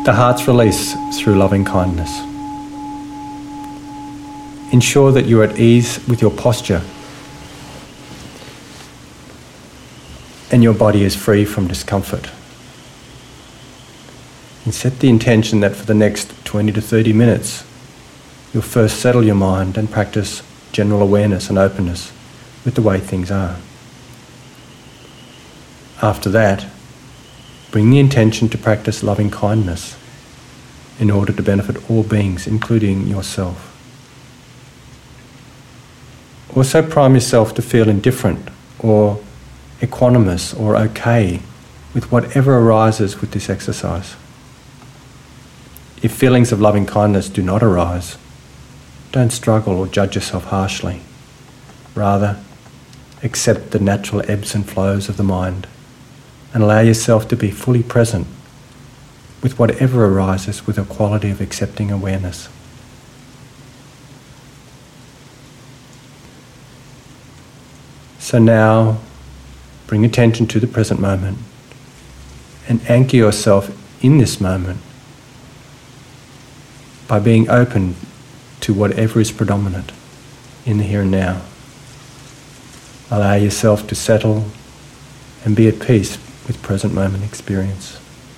The heart's release through loving kindness. Ensure that you're at ease with your posture and your body is free from discomfort. And set the intention that for the next 20 to 30 minutes, you'll first settle your mind and practice general awareness and openness with the way things are. After that, bring the intention to practice loving kindness in order to benefit all beings, including yourself. Also prime yourself to feel indifferent or equanimous or okay with whatever arises with this exercise. If feelings of loving kindness do not arise, don't struggle or judge yourself harshly. Rather, accept the natural ebbs and flows of the mind and allow yourself to be fully present with whatever arises with a quality of accepting awareness. So now, bring attention to the present moment and anchor yourself in this moment by being open to whatever is predominant in the here and now. Allow yourself to settle and be at peace with present moment experience.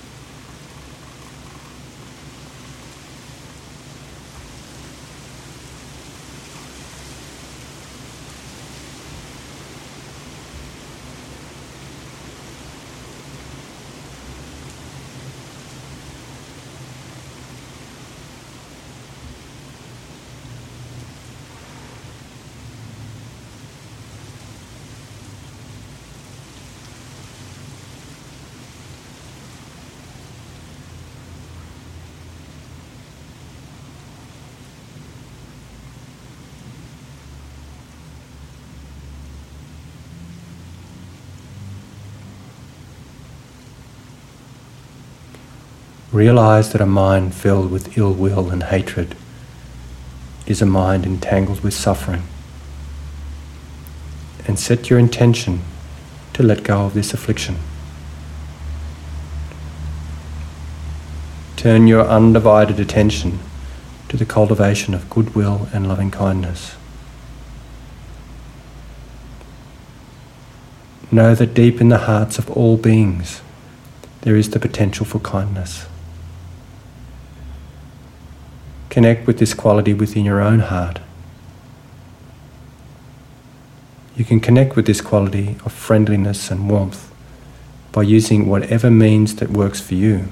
Realize that a mind filled with ill will and hatred is a mind entangled with suffering, and set your intention to let go of this affliction. Turn your undivided attention to the cultivation of goodwill and loving kindness. Know that deep in the hearts of all beings there is the potential for kindness. Connect with this quality within your own heart. You can connect with this quality of friendliness and warmth by using whatever means that works for you.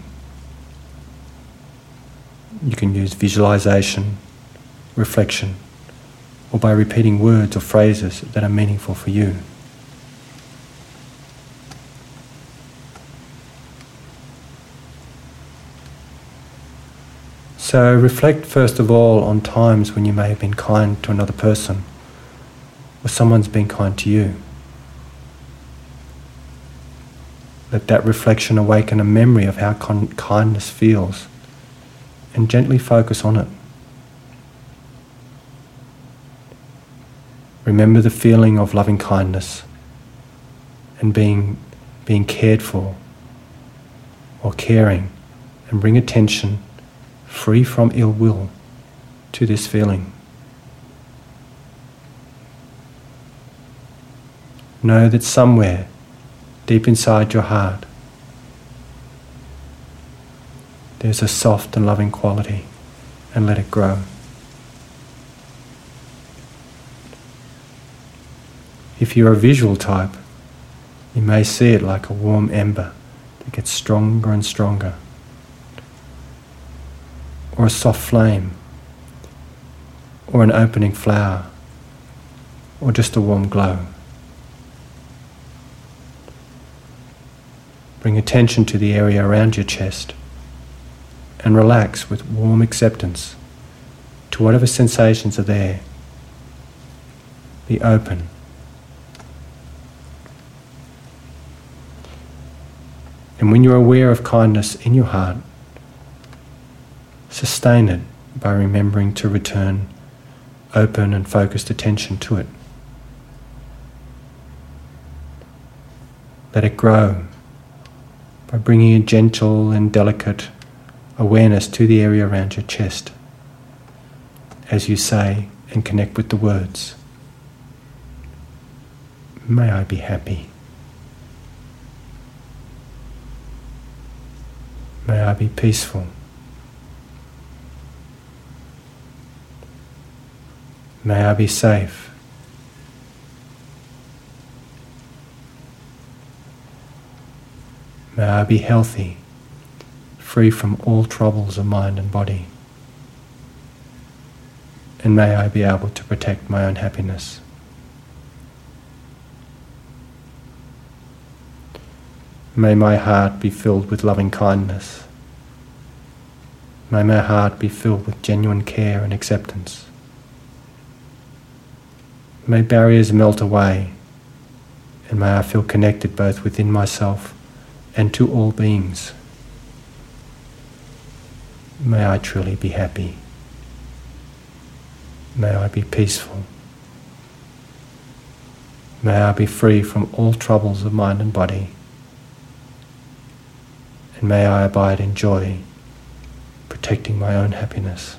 You can use visualization, reflection, or by repeating words or phrases that are meaningful for you. So reflect first of all on times when you may have been kind to another person or someone's been kind to you. Let that reflection awaken a memory of how kindness feels and gently focus on it. Remember the feeling of loving kindness and being cared for or caring, and bring attention free from ill will to this feeling. Know that somewhere deep inside your heart there's a soft and loving quality, and let it grow. If you're a visual type, you may see it like a warm ember that gets stronger and stronger, or a soft flame, or an opening flower, or just a warm glow. Bring attention to the area around your chest and relax with warm acceptance to whatever sensations are there. Be open. And when you're aware of kindness in your heart, sustain it by remembering to return open and focused attention to it. Let it grow by bringing a gentle and delicate, awareness to the area around your chest as you say and connect with the words, may I be happy. May I be peaceful. May I be safe. May I be healthy, free from all troubles of mind and body. And may I be able to protect my own happiness. May my heart be filled with loving kindness. May my heart be filled with genuine care and acceptance. May barriers melt away, and may I feel connected both within myself and to all beings. May I truly be happy. May I be peaceful. May I be free from all troubles of mind and body. And may I abide in joy, protecting my own happiness.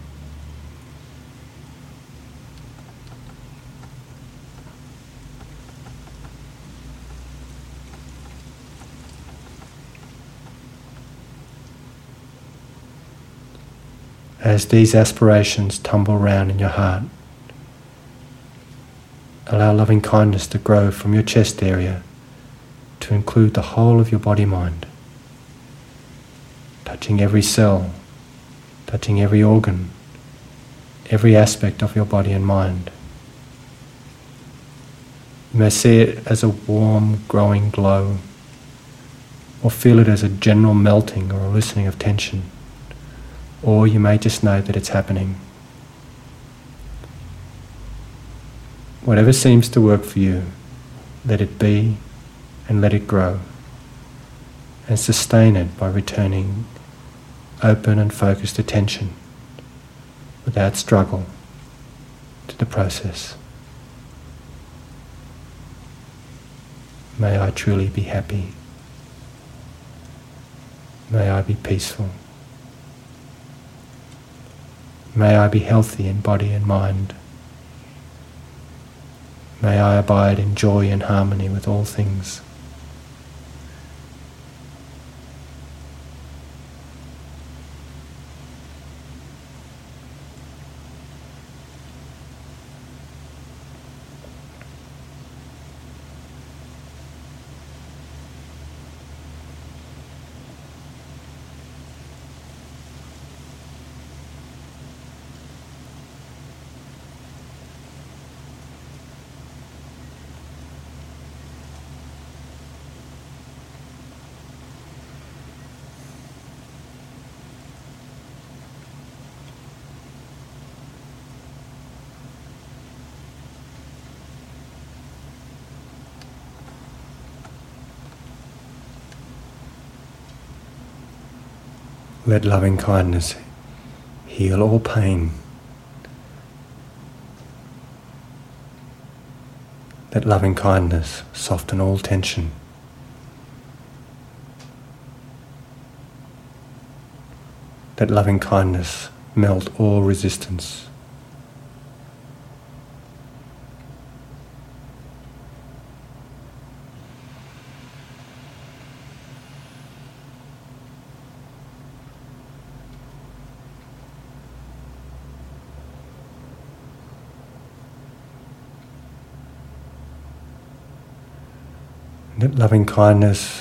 As these aspirations tumble round in your heart, allow loving kindness to grow from your chest area to include the whole of your body-mind, touching every cell, touching every organ, every aspect of your body and mind. You may see it as a warm, growing glow, or feel it as a general melting or a loosening of tension. Or you may just know that it's happening. Whatever seems to work for you, let it be and let it grow. And sustain it by returning open and focused attention without struggle to the process. May I truly be happy. May I be peaceful. May I be healthy in body and mind. May I abide in joy and harmony with all things. Let loving kindness heal all pain. Let loving kindness soften all tension. Let loving kindness melt all resistance. Let loving kindness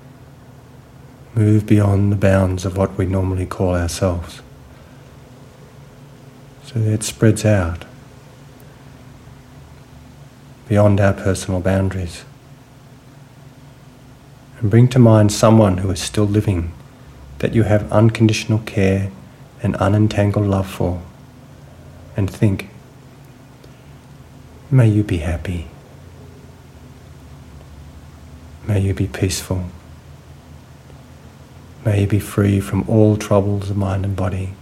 move beyond the bounds of what we normally call ourselves, so that it spreads out beyond our personal boundaries, and bring to mind someone who is still living that you have unconditional care and unentangled love for, and think, may you be happy. May you be peaceful. May you be free from all troubles of mind and body.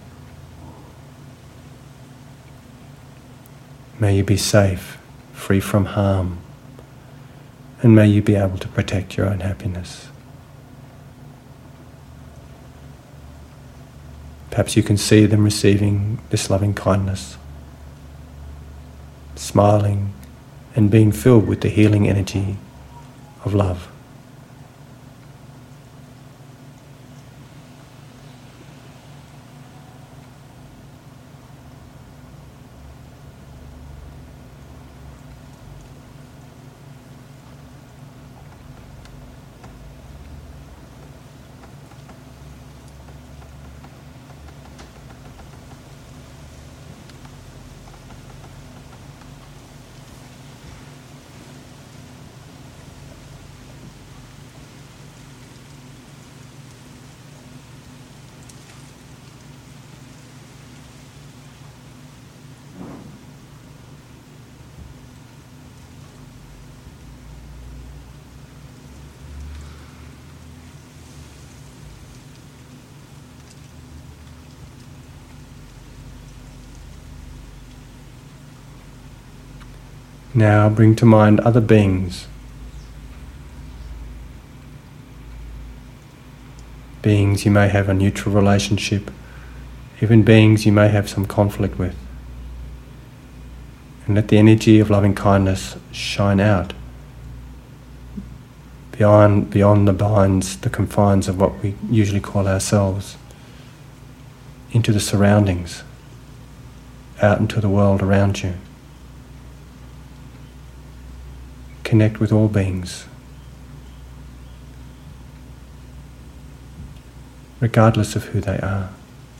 May you be safe, free from harm, and may you be able to protect your own happiness. Perhaps you can see them receiving this loving kindness, smiling and being filled with the healing energy of love. Now bring to mind other beings. Beings you may have a neutral relationship, even beings you may have some conflict with. And let the energy of loving kindness shine out beyond the confines of what we usually call ourselves, into the surroundings, out into the world around you. Connect with all beings, regardless of who they are.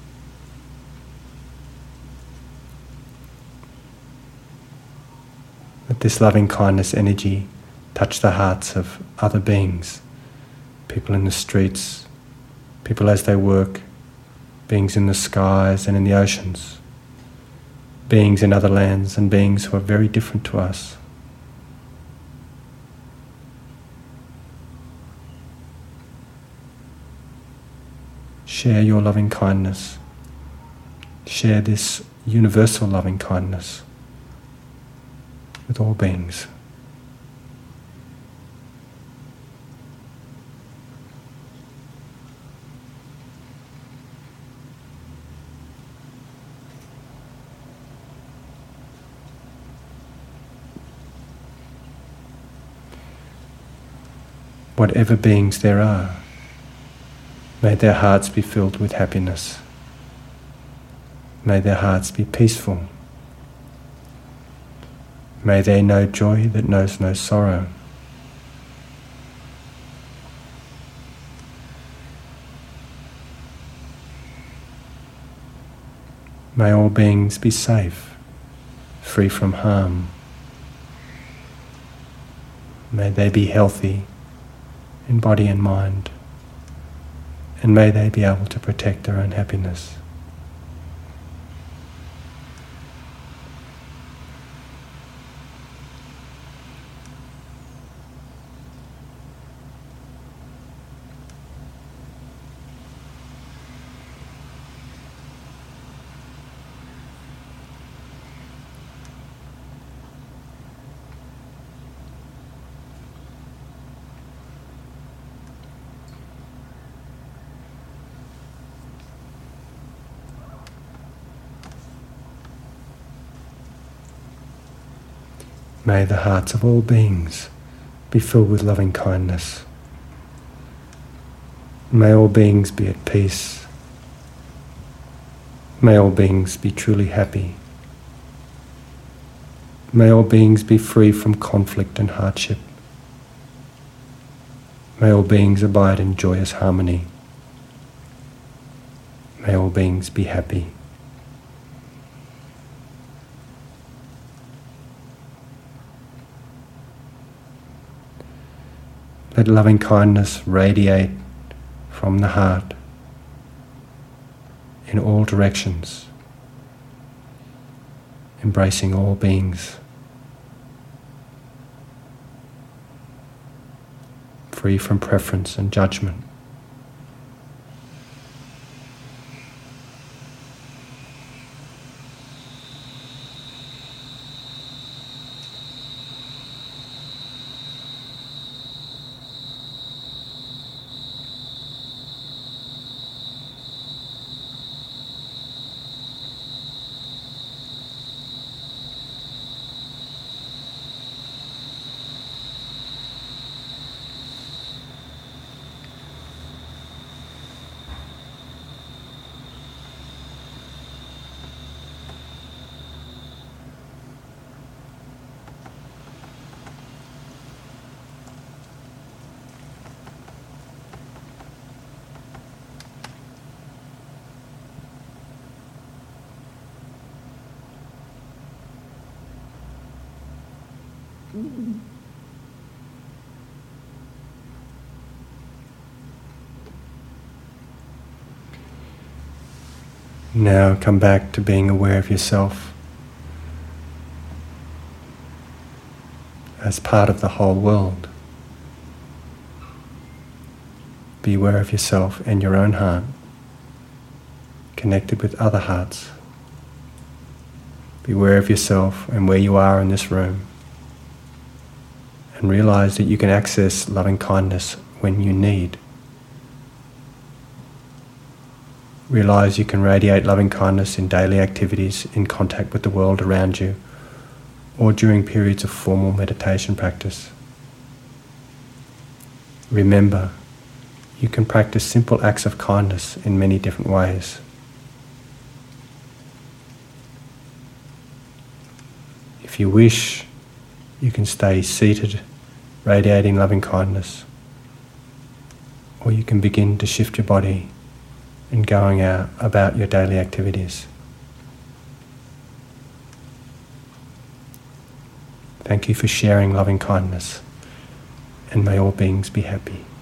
Let this loving kindness energy touch the hearts of other beings, people in the streets, people as they work, beings in the skies and in the oceans, beings in other lands and beings who are very different to us. Share your loving kindness. Share this universal loving kindness with all beings. Whatever beings there are, may their hearts be filled with happiness. May their hearts be peaceful. May they know joy that knows no sorrow. May all beings be safe, free from harm. May they be healthy in body and mind. And may they be able to protect their own happiness. May the hearts of all beings be filled with loving kindness. May all beings be at peace. May all beings be truly happy. May all beings be free from conflict and hardship. May all beings abide in joyous harmony. May all beings be happy. Let loving kindness radiate from the heart in all directions, embracing all beings, free from preference and judgment. Now come back to being aware of yourself as part of the whole world. Be aware of yourself and your own heart, connected with other hearts. Be aware of yourself and where you are in this room. And realize that you can access loving kindness when you need. Realize you can radiate loving kindness in daily activities, in contact with the world around you, or during periods of formal meditation practice. Remember, you can practice simple acts of kindness in many different ways. If you wish, you can stay seated, radiating loving kindness, or you can begin to shift your body and going out about your daily activities. Thank you for sharing loving kindness, and may all beings be happy.